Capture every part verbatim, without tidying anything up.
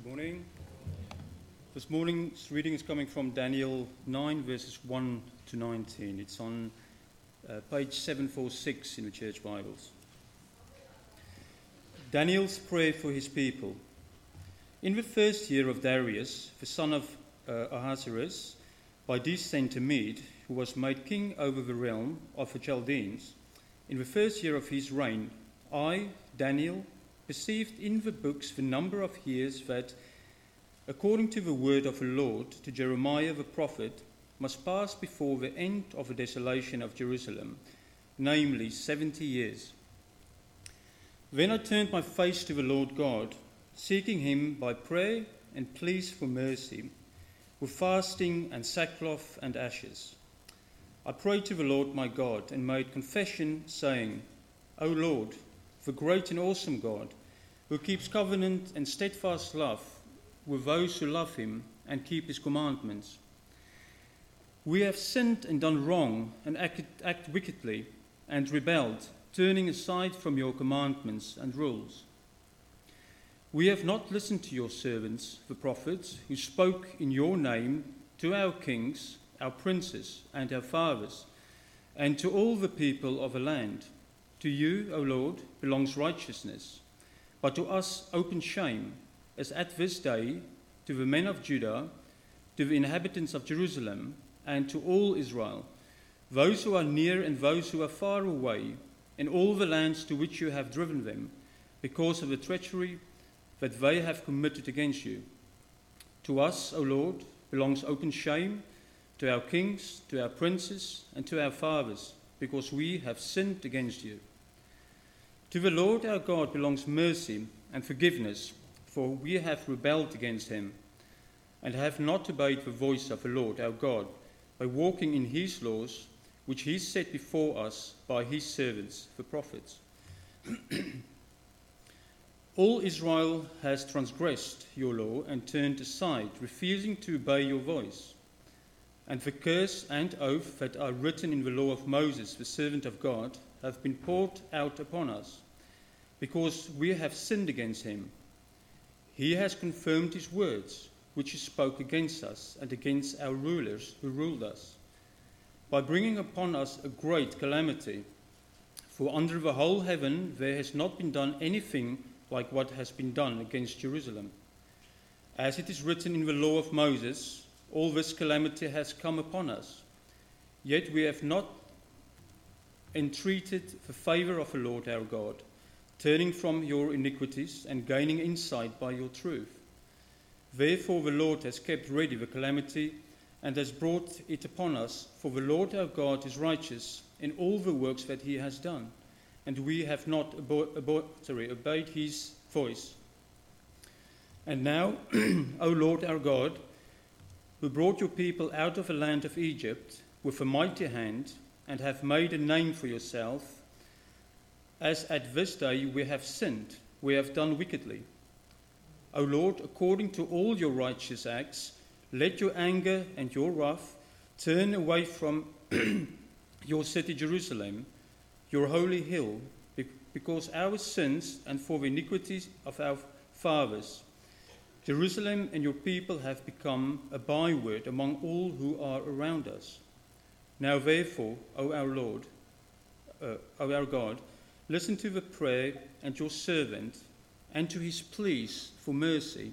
Good morning. This morning's reading is coming from Daniel nine, verses one to nineteen. It's on uh, page seven forty-six in the Church Bibles. Daniel's prayer for his people. In the first year of Darius, the son of uh, Ahasuerus, by descent a Mede, who was made king over the realm of the Chaldeans, in the first year of his reign, I, Daniel, perceived in the books the number of years that, according to the word of the Lord to Jeremiah the prophet, must pass before the end of the desolation of Jerusalem, namely seventy years. Then I turned my face to the Lord God, seeking him by prayer and pleas for mercy, with fasting and sackcloth and ashes. I prayed to the Lord my God and made confession, saying, O Lord, the great and awesome God, who keeps covenant and steadfast love with those who love him and keep his commandments. We have sinned and done wrong and act, act wickedly and rebelled, turning aside from your commandments and rules. We have not listened to your servants, the prophets, who spoke in your name to our kings, our princes, and our fathers, and to all the people of the land. To you, O Lord, belongs righteousness, but to us open shame, as at this day, to the men of Judah, to the inhabitants of Jerusalem, and to all Israel, those who are near and those who are far away, in all the lands to which you have driven them, because of the treachery that they have committed against you. To us, O Lord, belongs open shame, to our kings, to our princes, and to our fathers, because we have sinned against you. To the Lord our God belongs mercy and forgiveness, for we have rebelled against him, and have not obeyed the voice of the Lord our God, by walking in his laws, which he set before us by his servants, the prophets. All Israel has transgressed your law and turned aside, refusing to obey your voice. And the curse and oath that are written in the law of Moses, the servant of God, have been poured out upon us, because we have sinned against him. He has confirmed his words, which he spoke against us and against our rulers who ruled us, by bringing upon us a great calamity. For under the whole heaven there has not been done anything like what has been done against Jerusalem. As it is written in the law of Moses, all this calamity has come upon us. Yet we have not entreated the favour of the Lord our God, turning from your iniquities and gaining insight by your truth. Therefore the Lord has kept ready the calamity and has brought it upon us, for the Lord our God is righteous in all the works that he has done, and we have not abo- abo- sorry, obeyed his voice. And now, O Lord our God, who brought your people out of the land of Egypt with a mighty hand, and have made a name for yourself, as at this day we have sinned, we have done wickedly. O Lord, according to all your righteous acts, let your anger and your wrath turn away from your city Jerusalem, your holy hill, because our sins and for the iniquities of our fathers, Jerusalem and your people have become a byword among all who are around us. Now therefore, O our Lord, uh, O our God, listen to the prayer and your servant, and to his pleas for mercy.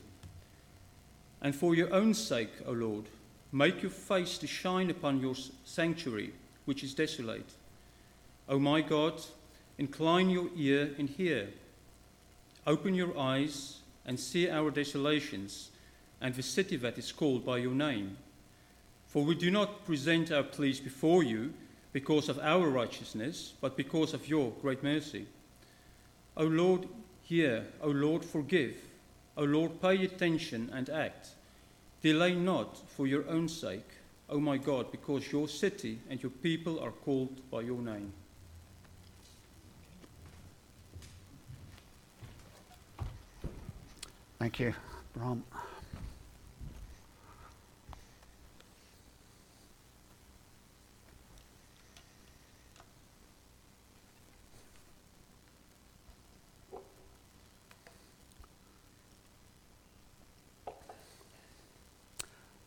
And for your own sake, O Lord, make your face to shine upon your sanctuary, which is desolate. O my God, incline your ear and hear. Open your eyes and see our desolations, and the city that is called by your name. For we do not present our pleas before you because of our righteousness, but because of your great mercy. O Lord, hear. O Lord, forgive. O Lord, pay attention and act. Delay not for your own sake, O my God, because your city and your people are called by your name. Thank you, Bram.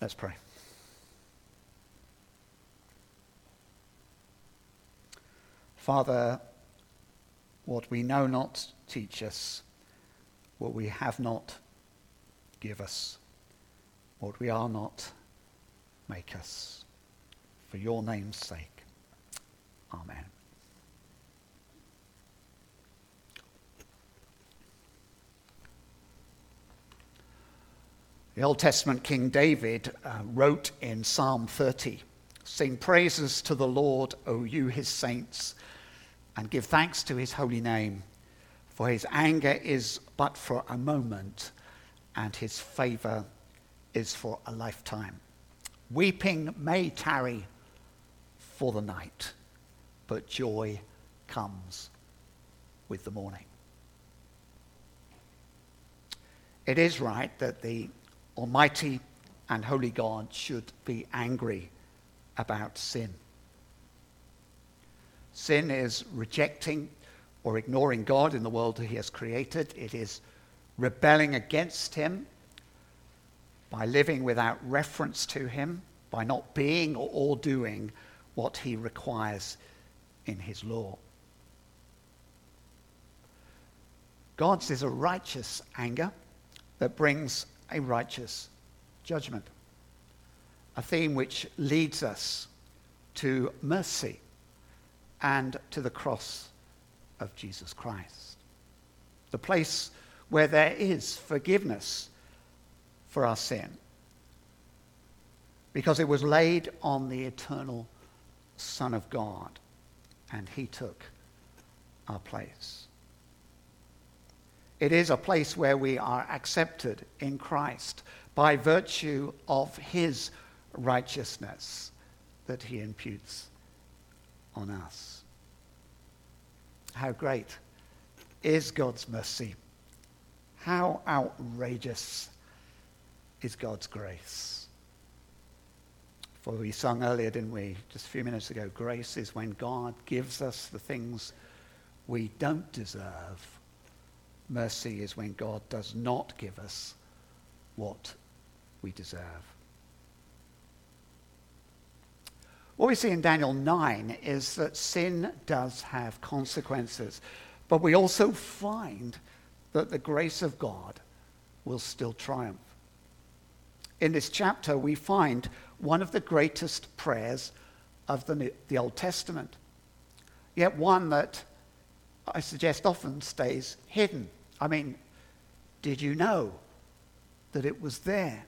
Let's pray. Father, what we know not, teach us. What we have not, give us. What we are not, make us. For your name's sake. Amen. The Old Testament King David uh, wrote in Psalm thirty, "Sing praises to the Lord, O you his saints, and give thanks to his holy name. For his anger is but for a moment, and his favor is for a lifetime. Weeping may tarry for the night, but joy comes with the morning." It is right that the Almighty and holy God should be angry about sin. Sin is rejecting or ignoring God in the world that he has created. It is rebelling against him by living without reference to him, by not being or doing what he requires in his law. God's is a righteous anger that brings a righteous judgment, a theme which leads us to mercy and to the cross of Jesus Christ, the place where there is forgiveness for our sin, because it was laid on the eternal Son of God, and he took our place. It is a place where we are accepted in Christ by virtue of his righteousness that he imputes on us. How great is God's mercy? How outrageous is God's grace? For we sung earlier, didn't we, just a few minutes ago, grace is when God gives us the things we don't deserve. Mercy is when God does not give us what we deserve. What we see in Daniel nine is that sin does have consequences, but we also find that the grace of God will still triumph. In this chapter, we find one of the greatest prayers of the, New, the Old Testament, yet one that I suggest often stays hidden. I mean, did you know that it was there?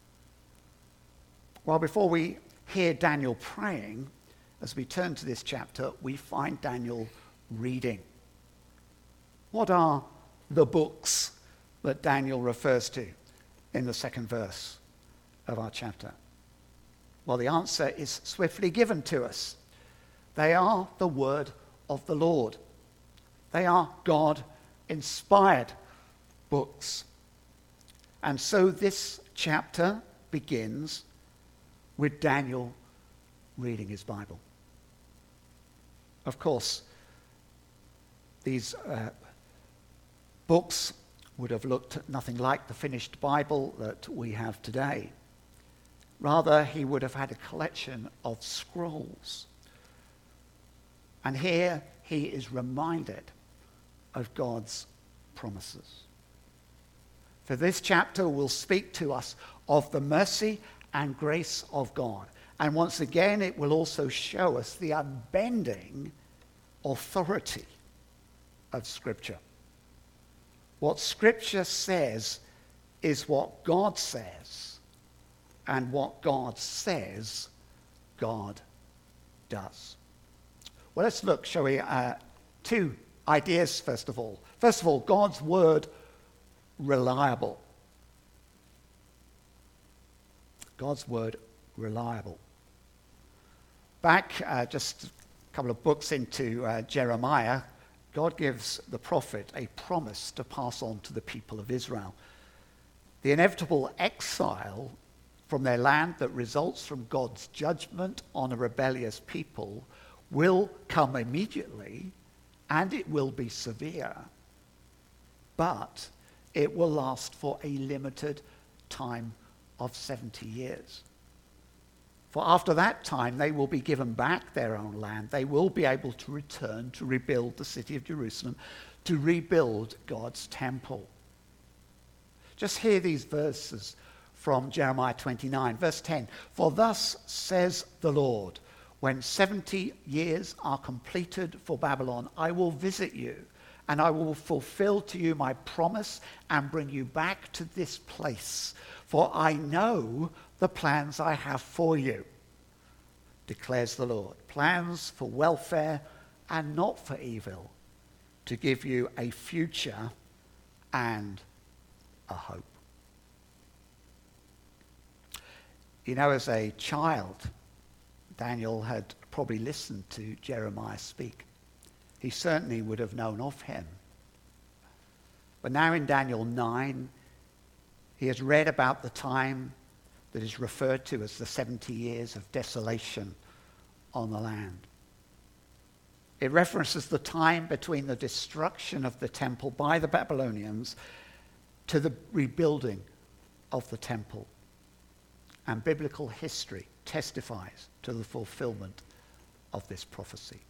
Well, before we hear Daniel praying, as we turn to this chapter, we find Daniel reading. What are the books that Daniel refers to in the second verse of our chapter? Well, the answer is swiftly given to us. They are the word of the Lord. They are God-inspired books. And so this chapter begins with Daniel reading his Bible. Of course, these uh, books would have looked nothing like the finished Bible that we have today. Rather, he would have had a collection of scrolls. And here he is reminded of God's promises. For this chapter will speak to us of the mercy and grace of God. And once again, it will also show us the unbending authority of Scripture. What Scripture says is what God says, and what God says, God does. Well, let's look, shall we, uh, two ideas first of all. First of all, God's word, reliable. God's word, reliable. Back uh, just a couple of books into uh, Jeremiah, God gives the prophet a promise to pass on to the people of Israel. The inevitable exile from their land that results from God's judgment on a rebellious people will come immediately, and it will be severe, but it will last for a limited time of seventy years. For after that time, they will be given back their own land. They will be able to return to rebuild the city of Jerusalem, to rebuild God's temple. Just hear these verses from Jeremiah twenty-nine, verse ten. For thus says the Lord, when seventy years are completed for Babylon, I will visit you, and I will fulfill to you my promise and bring you back to this place. For I know the plans I have for you, declares the Lord. Plans for welfare and not for evil, to give you a future and a hope. You know, as a child, Daniel had probably listened to Jeremiah speak. He certainly would have known of him. But now in Daniel nine, he has read about the time that is referred to as the seventy years of desolation on the land. It references the time between the destruction of the temple by the Babylonians to the rebuilding of the temple. And biblical history testifies to the fulfillment of this prophecy.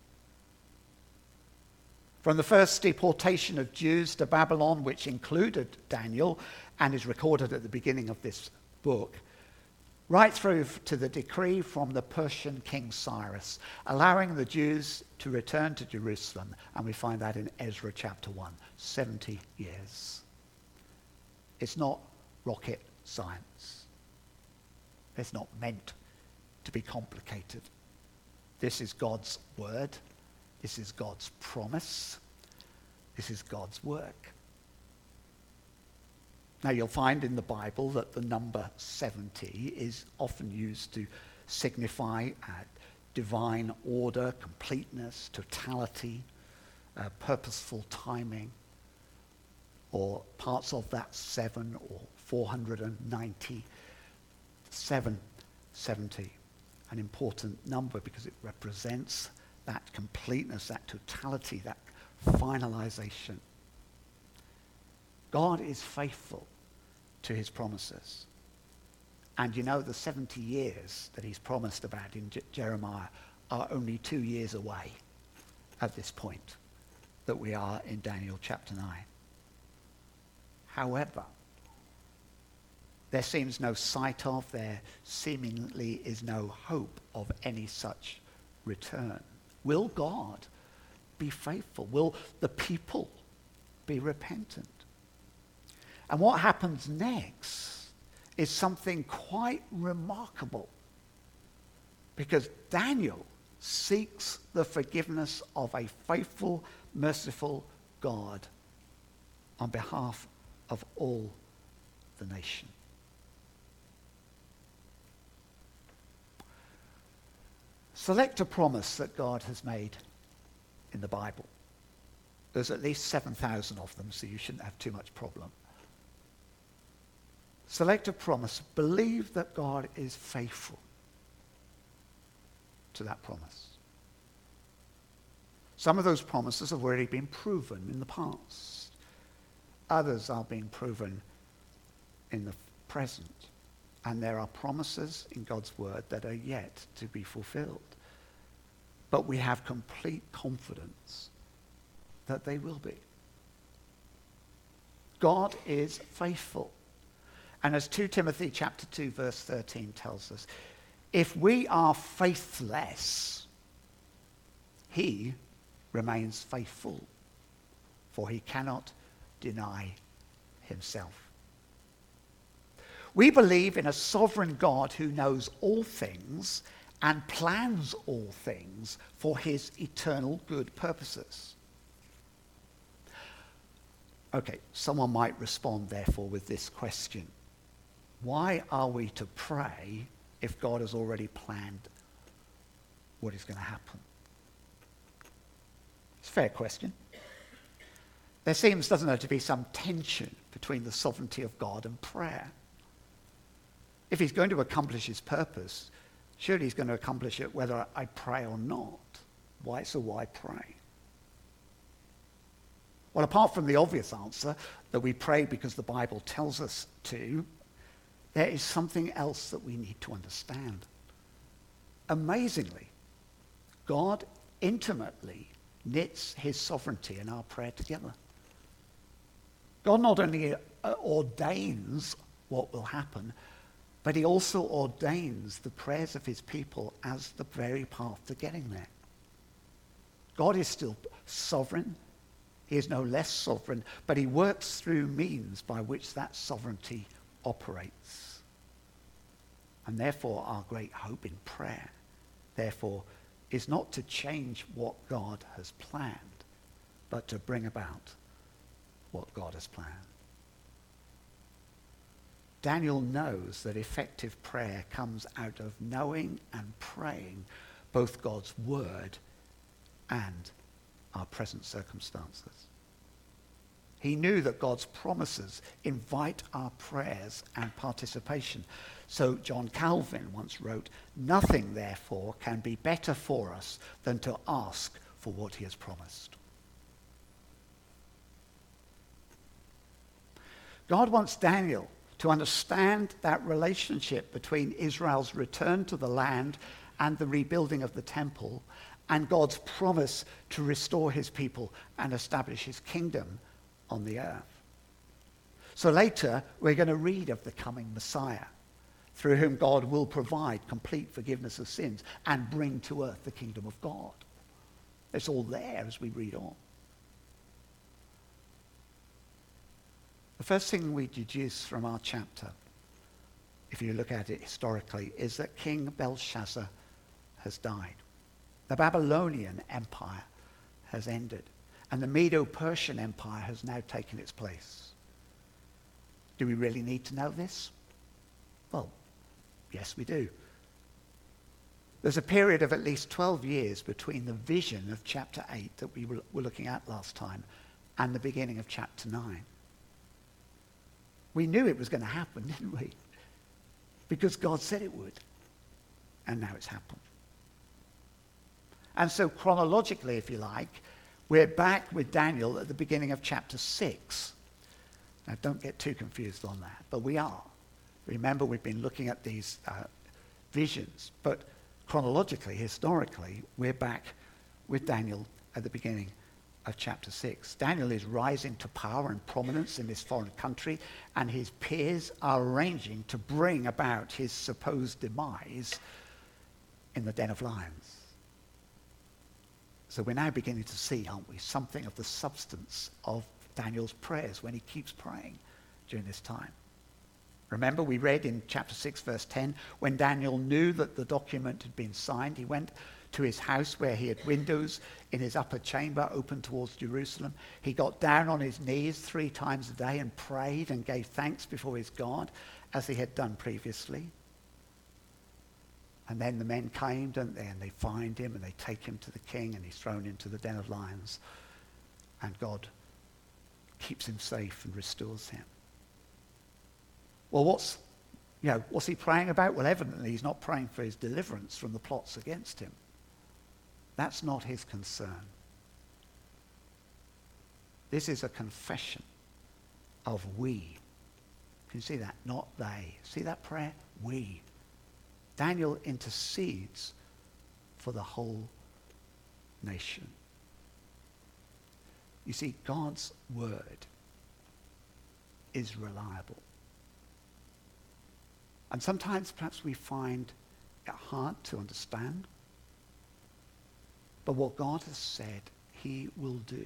From the first deportation of Jews to Babylon, which included Daniel and is recorded at the beginning of this book, right through to the decree from the Persian King Cyrus, allowing the Jews to return to Jerusalem, and we find that in Ezra chapter one, seventy years. It's not rocket science. It's not meant to be complicated. This is God's word. This is God's promise. This is God's work. Now you'll find in the Bible that the number seventy is often used to signify uh, divine order, completeness, totality, uh, purposeful timing, or parts of that seven or four hundred ninety. seven, seventy, an important number because it represents that completeness, that totality, that finalization. God is faithful to his promises. And you know, the seventy years that he's promised about in Je- Jeremiah are only two years away at this point that we are in Daniel chapter nine. However, there seems no sight of, there seemingly is no hope of any such return. Will God be faithful? Will the people be repentant? And what happens next is something quite remarkable, because Daniel seeks the forgiveness of a faithful, merciful God on behalf of all the nation. Select a promise that God has made in the Bible. There's at least seven thousand of them, so you shouldn't have too much problem. Select a promise. Believe that God is faithful to that promise. Some of those promises have already been proven in the past. Others are being proven in the present. And there are promises in God's word that are yet to be fulfilled. But we have complete confidence that they will be. God is faithful. And as Second Timothy chapter two verse thirteen tells us, if we are faithless, he remains faithful, for he cannot deny himself. We believe in a sovereign God who knows all things and plans all things for his eternal good purposes. Okay, someone might respond therefore with this question. Why are we to pray if God has already planned what is going to happen? It's a fair question. There seems, doesn't there, to be some tension between the sovereignty of God and prayer. If he's going to accomplish his purpose, surely he's going to accomplish it whether I pray or not. Why? So why pray? Well, apart from the obvious answer that we pray because the Bible tells us to, there is something else that we need to understand. Amazingly, God intimately knits his sovereignty and our prayer together. God not only uh, ordains what will happen, but he also ordains the prayers of his people as the very path to getting there. God is still sovereign. He is no less sovereign, but he works through means by which that sovereignty operates. And therefore, our great hope in prayer, therefore, is not to change what God has planned, but to bring about what God has planned. Daniel knows that effective prayer comes out of knowing and praying both God's word and our present circumstances. He knew that God's promises invite our prayers and participation. So John Calvin once wrote, "Nothing, therefore, can be better for us than to ask for what he has promised." God wants Daniel to understand that relationship between Israel's return to the land and the rebuilding of the temple and God's promise to restore his people and establish his kingdom on the earth. So later, we're going to read of the coming Messiah, through whom God will provide complete forgiveness of sins and bring to earth the kingdom of God. It's all there as we read on. The first thing we deduce from our chapter, if you look at it historically, is that King Belshazzar has died. The Babylonian Empire has ended, and the Medo-Persian Empire has now taken its place. Do we really need to know this? Well, yes, we do. There's a period of at least twelve years between the vision of chapter eight that we were looking at last time and the beginning of chapter nine. We knew it was going to happen, didn't we? Because God said it would. And now it's happened. And so chronologically, if you like, we're back with Daniel at the beginning of chapter six. Now, don't get too confused on that, but we are. Remember, we've been looking at these uh, visions, but chronologically, historically, we're back with Daniel at the beginning of chapter six. Daniel is rising to power and prominence in this foreign country, and his peers are arranging to bring about his supposed demise in the den of lions. So we're now beginning to see, aren't we, something of the substance of Daniel's prayers when he keeps praying during this time. Remember, we read in chapter six, verse ten, when Daniel knew that the document had been signed, he went to his house where he had windows in his upper chamber open towards Jerusalem. He got down on his knees three times a day and prayed and gave thanks before his God, as he had done previously. And then the men came, don't they, and they find him and they take him to the king, and he's thrown into the den of lions. And God keeps him safe and restores him. Well, what's, you know, what's he praying about? Well, evidently he's not praying for his deliverance from the plots against him. That's not his concern. This is a confession of we. Can you see that? Not they. See that prayer? We. Daniel intercedes for the whole nation. You see, God's word is reliable. And sometimes perhaps we find it hard to understand. But what God has said, he will do.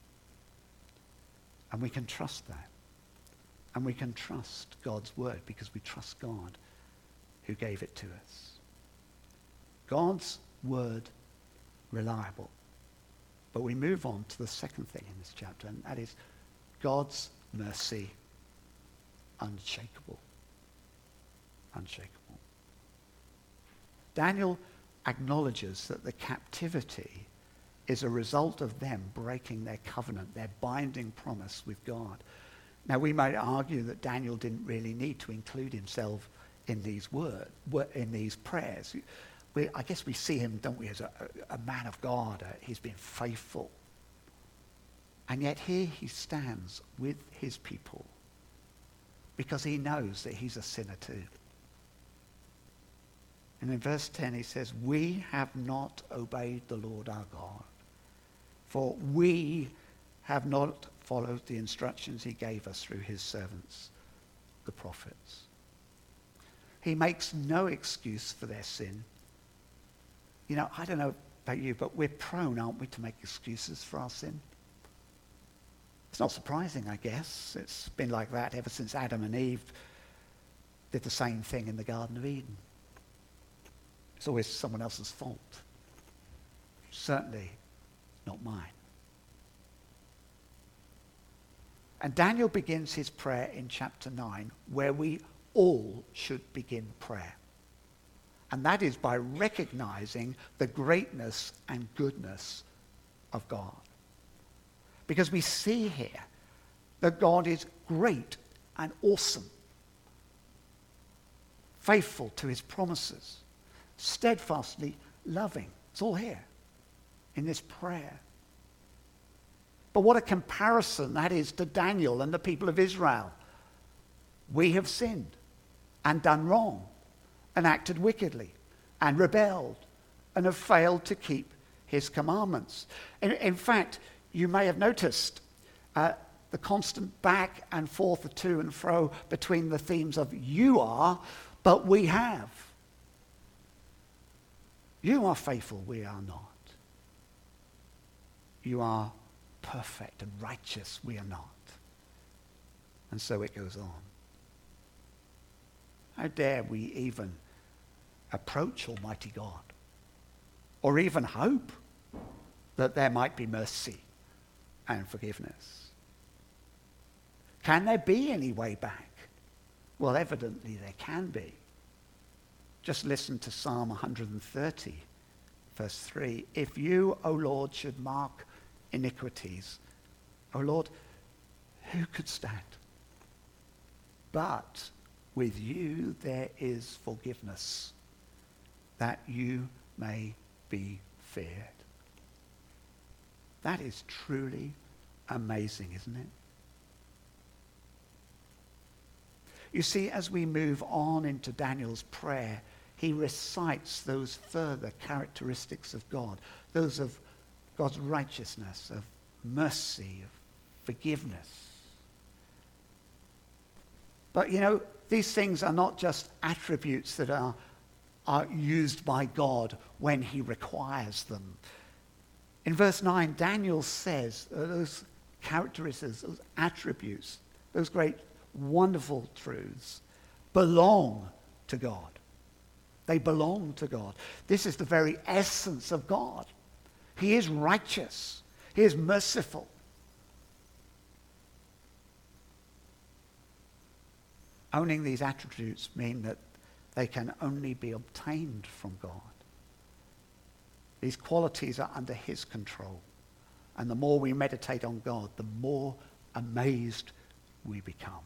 And we can trust that. And we can trust God's word because we trust God who gave it to us. God's word, reliable. But we move on to the second thing in this chapter, and that is God's mercy, unshakable. Unshakable. Daniel acknowledges that the captivity is a result of them breaking their covenant, their binding promise with God. Now, we might argue that Daniel didn't really need to include himself in these words, in these prayers. We, I guess we see him, don't we, as a, a man of God. Uh, he's been faithful. And yet here he stands with his people, because he knows that he's a sinner too. And in verse ten he says, we have not obeyed the Lord our God, for we have not followed the instructions he gave us through his servants, the prophets. He makes no excuse for their sin. You know, I don't know about you, but we're prone, aren't we, to make excuses for our sin? It's not surprising, I guess. It's been like that ever since Adam and Eve did the same thing in the Garden of Eden. It's always someone else's fault. Certainly not mine. And Daniel begins his prayer in chapter nine, where we all should begin prayer. And that is by recognizing the greatness and goodness of God. Because we see here that God is great and awesome, faithful to his promises, steadfastly loving. It's all here in this prayer. But what a comparison that is to Daniel and the people of Israel. We have sinned and done wrong and acted wickedly and rebelled and have failed to keep his commandments. In, in fact, you may have noticed uh, the constant back and forth, the to and fro between the themes of you are, but we have. You are faithful, we are not. You are perfect and righteous, we are not. And so it goes on. How dare we even approach Almighty God, or even hope that there might be mercy and forgiveness? Can there be any way back? Well, evidently there can be. Just listen to Psalm one hundred thirty, verse three. If you, O Lord, should mark iniquities, O Lord, who could stand? But with you there is forgiveness, that you may be feared. That is truly amazing, isn't it? You see, as we move on into Daniel's prayer, he recites those further characteristics of God, those of God's righteousness, of mercy, of forgiveness. But, you know, these things are not just attributes that are, are used by God when he requires them. In verse nine, Daniel says uh, those characteristics, those attributes, those great wonderful truths belong to God. They belong to God. This is the very essence of God. He is righteous. He is merciful. Owning these attributes mean that they can only be obtained from God. These qualities are under his control. And the more we meditate on God, the more amazed we become.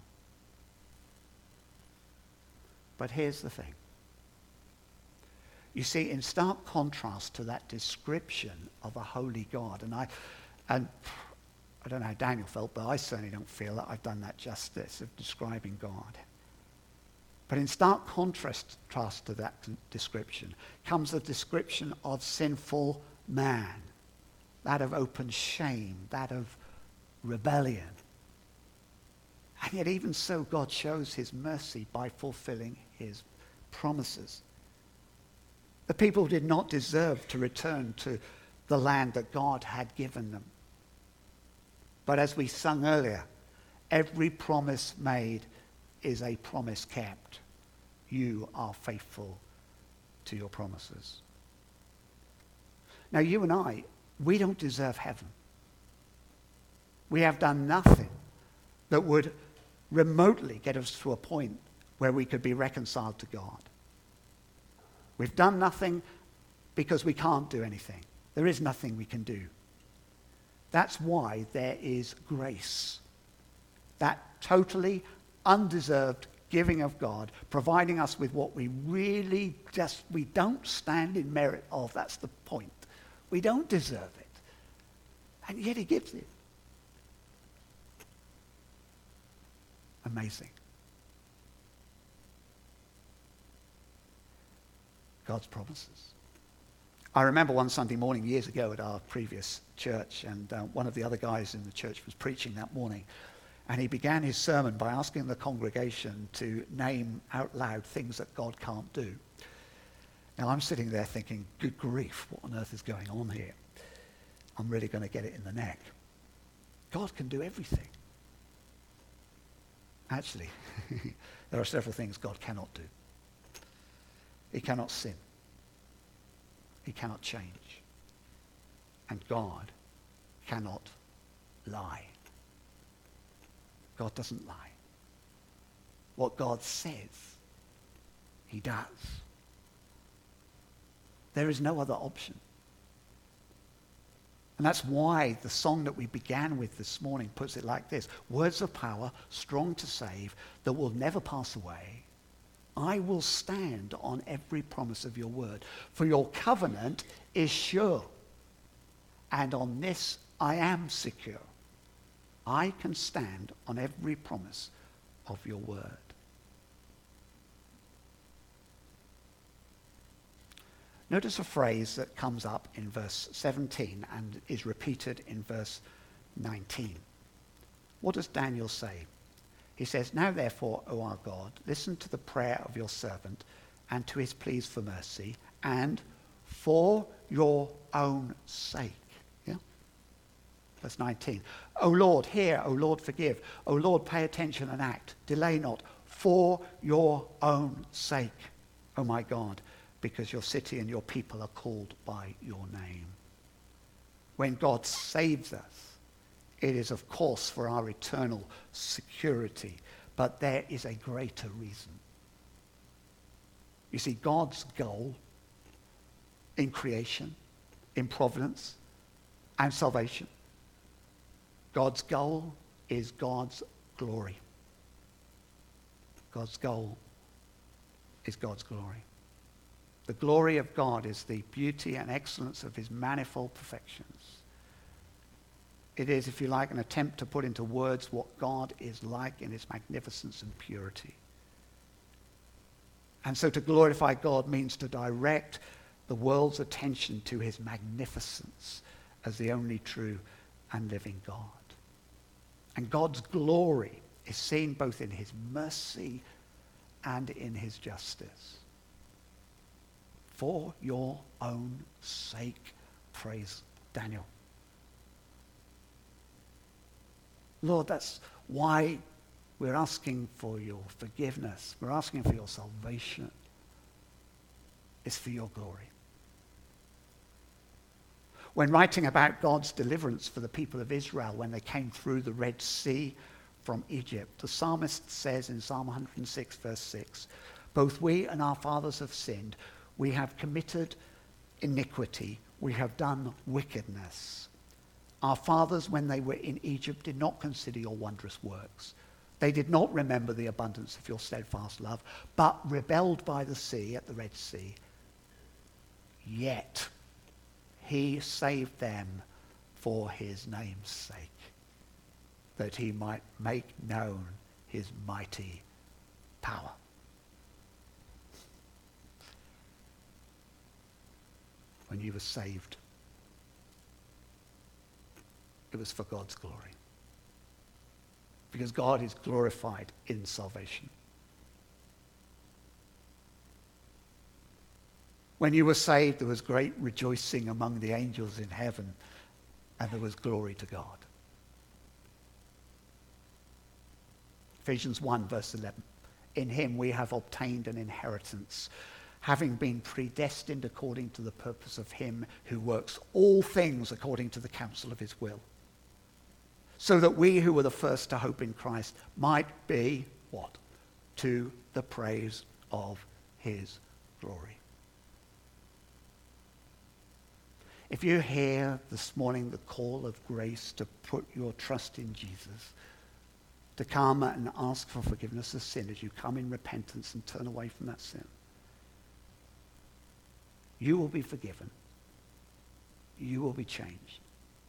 But here's the thing. You see, in stark contrast to that description of a holy God, and I, and I don't know how Daniel felt, but I certainly don't feel that I've done that justice of describing God. But in stark contrast to that description comes the description of sinful man, that of open shame, that of rebellion. And yet even so, God shows his mercy by fulfilling his promises. The people did not deserve to return to the land that God had given them. But as we sung earlier, every promise made is a promise kept. You are faithful to your promises. Now, you and I, we don't deserve heaven. We have done nothing that would remotely get us to a point where we could be reconciled to God. We've done nothing because we can't do anything. There is nothing we can do. That's why there is grace. That totally undeserved giving of God, providing us with what we really just, we don't stand in merit of. That's the point. We don't deserve it. And yet he gives it. Amazing. God's promises. I remember one Sunday morning years ago at our previous church, and uh, one of the other guys in the church was preaching that morning, and he began his sermon by asking the congregation to name out loud things that God can't do. Now I'm sitting there thinking, good grief, what on earth is going on here? I'm really going to get it in the neck. God can do everything. Actually, there are several things God cannot do. He cannot sin. He cannot change. And God cannot lie. God doesn't lie. What God says, he does. There is no other option. And that's why the song that we began with this morning puts it like this. Words of power, strong to save, that will never pass away. I will stand on every promise of your word, for your covenant is sure. And on this I am secure. I can stand on every promise of your word. Notice a phrase that comes up in verse seventeen and is repeated in verse nineteen. What does Daniel say? He says, now therefore, O our God, listen to the prayer of your servant and to his pleas for mercy, and for your own sake. Yeah? Verse nineteen. O Lord, hear. O Lord, forgive. O Lord, pay attention and act. Delay not. For your own sake, O my God, because your city and your people are called by your name. When God saves us, it is, of course, for our eternal security, but there is a greater reason. You see, God's goal in creation, in providence, and salvation, God's goal is God's glory. God's goal is God's glory. The glory of God is the beauty and excellence of his manifold perfections. It is, if you like, an attempt to put into words what God is like in his magnificence and purity. And so to glorify God means to direct the world's attention to his magnificence as the only true and living God. And God's glory is seen both in his mercy and in his justice. For your own sake, praise Daniel. Lord, that's why we're asking for your forgiveness. We're asking for your salvation. It's for your glory. When writing about God's deliverance for the people of Israel when they came through the Red Sea from Egypt, the psalmist says in Psalm one hundred six, verse six, both we and our fathers have sinned. We have committed iniquity. We have done wickedness. Our fathers, when they were in Egypt, did not consider your wondrous works. They did not remember the abundance of your steadfast love, but rebelled by the sea at the Red Sea. Yet he saved them for his name's sake, that he might make known his mighty power. When you were saved, it was for God's glory. Because God is glorified in salvation. When you were saved, there was great rejoicing among the angels in heaven, and there was glory to God. Ephesians one, verse eleven. In him we have obtained an inheritance, having been predestined according to the purpose of him who works all things according to the counsel of his will, so that we who were the first to hope in Christ might be, what? To the praise of his glory. If you hear this morning the call of grace to put your trust in Jesus, to come and ask for forgiveness of sin as you come in repentance and turn away from that sin, you will be forgiven. You will be changed.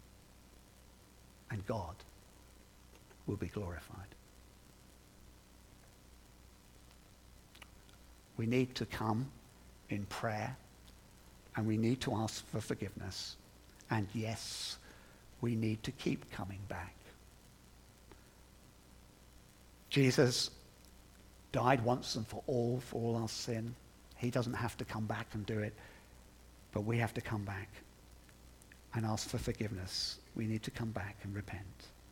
And God will be glorified. We need to come in prayer, and we need to ask for forgiveness. And yes, we need to keep coming back. Jesus died once and for all for all our sin. He doesn't have to come back and do it, but we have to come back and ask for forgiveness. We need to come back and repent.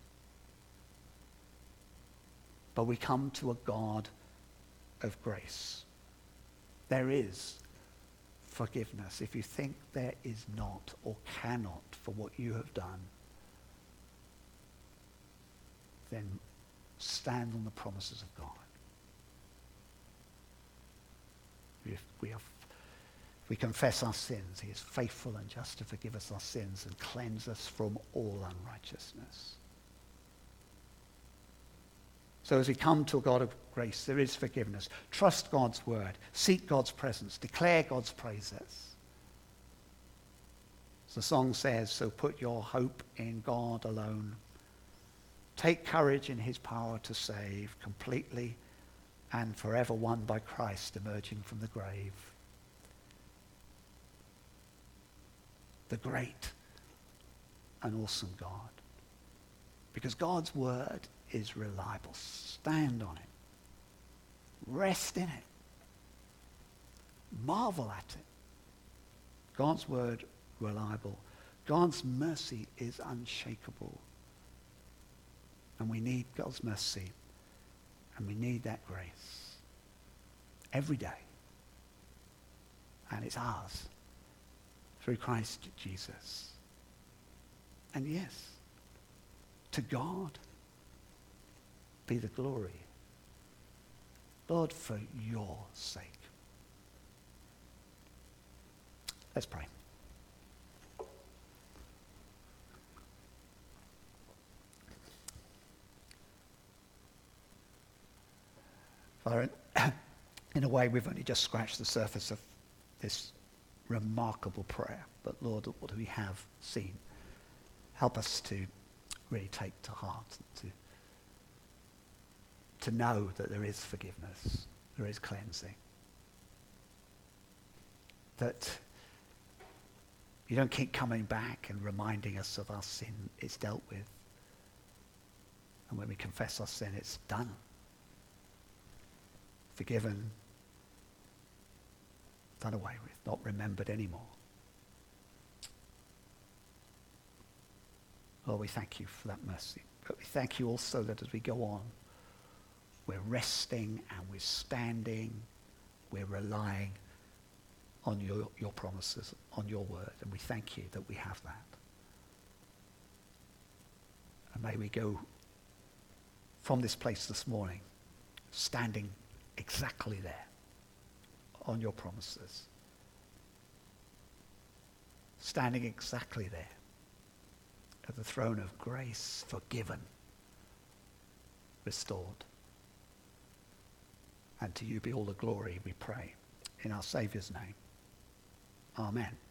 But we come to a God of grace. There is forgiveness. If you think there is not or cannot for what you have done, then stand on the promises of God. If we, have, if we confess our sins, he is faithful and just to forgive us our sins and cleanse us from all unrighteousness. So as we come to a God of grace, there is forgiveness. Trust God's word. Seek God's presence. Declare God's praises. As the song says, so put your hope in God alone. Take courage in his power to save, completely and forever won by Christ emerging from the grave. The great and awesome God. Because God's word is reliable. Stand on it. Rest in it. Marvel at it. God's word reliable. God's mercy is unshakable. And we need God's mercy. And we need that grace. Every day. And it's ours. Through Christ Jesus. And yes, to God be the glory. Lord, for your sake. Let's pray. Father, in a way, we've only just scratched the surface of this remarkable prayer. But Lord, what do we have seen? Help us to really take to heart, to to know that there is forgiveness, there is cleansing. That you don't keep coming back and reminding us of our sin. It's dealt with. And when we confess our sin, it's done. Forgiven, done away with, not remembered anymore. Lord, we thank you for that mercy. But we thank you also that as we go on, we're resting and we're standing, we're relying on your, your promises, on your word. And we thank you that we have that. And may we go from this place this morning, standing exactly there, on your promises. Standing exactly there, at the throne of grace, forgiven, restored. And to you be all the glory, we pray. In our Saviour's name. Amen.